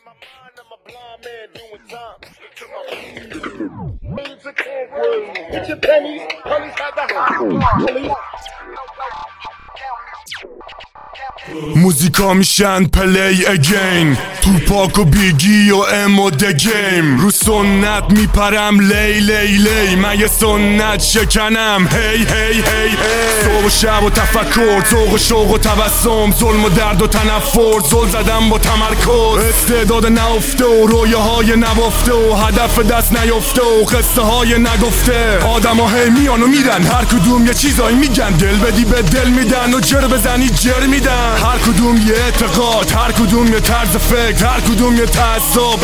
موزیکا میشن پلی اگین، توپاک و بیگی و ام و دگیم. رو سنت میپرم لی لی لی، من یه سنت شکنم هی هی هی هی. صبح و شب و تفکر، ذوق و شوق و تبسم، ظلم و درد و تنفر، زل زدم با تمرکز. استعداد نهفته و رویاهای نبافته و هدف دست نیفته و قصه های نگفته. آدم ها هی میان و میرن، هر کدوم یه چیزایی میگن، دل بدی به دل میدن و جر بزنی جر میدن. هر کدوم یه اعتقاد، هر کدوم یه طرز فکر، هر کدوم یه تعصب.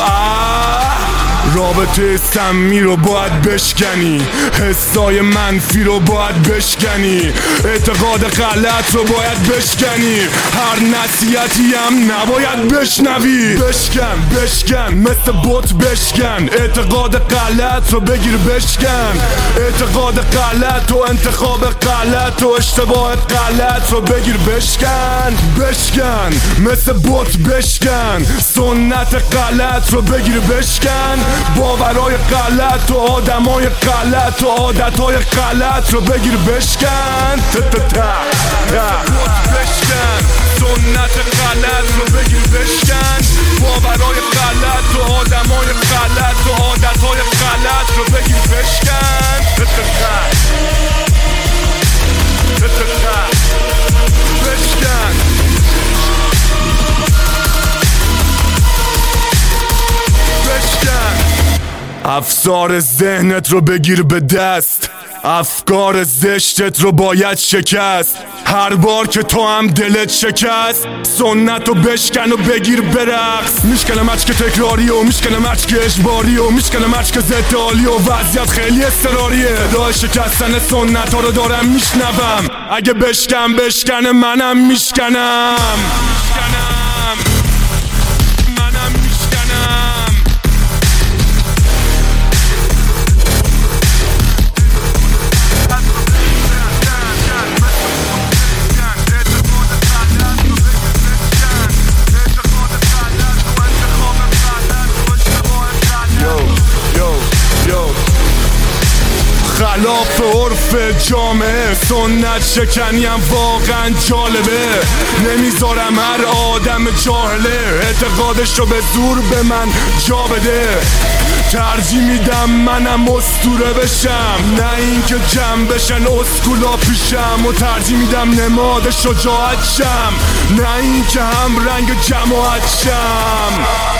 رابطه سمی رو باید بشکنی، حسای منفی رو باید بشکنی، اعتقاد غلط رو باید بشکنی، هر نصیحتی هم نباید بشنوی. بشکن بشکن مثل بوت بشکن، اعتقاد غلط رو بگیر بشکن، اعتقاد غلط و انتخاب غلط و اشتباه غلط رو بگیر بشکن. بشکن مثل بوت بشکن، سنت غلط رو بگیر بشکن، باورای غلط و آدمای غلط و عادتهای غلط رو بگیر بشکن. بشکن سنت غلط رو بگیر بشکن، باورای غلط و آدمای غلط و عادتهای غلط رو بگیر بشکن. بشکن افسار ذهنت رو بگیر به دست، افکار زشتت رو باید شکست. هر بار که تو هم دلت شکست، سنت رو بشکن و بگیر برقص. میشکنه مچک تکراری و میشکنه مچک اجباری و میشکنه مچک ضدعالی و وضعیت خیلی اضطراریه. صدای شکستن سنت ها رو دارم میشنوم، اگه بشکنه منم میشکنم. خلاف عرف جامعه، سنت شکنیم واقعا جالبه. نمیذارم هر آدم جاهله اعتقادش رو به زور به من جا بده. ترجیح میدم منم اسطوره بشم، نه اینکه جمع بشن اسکولا پیشم. و ترجیح میدم نماد شجاعت شم، نه اینکه هم رنگ جماعت شم.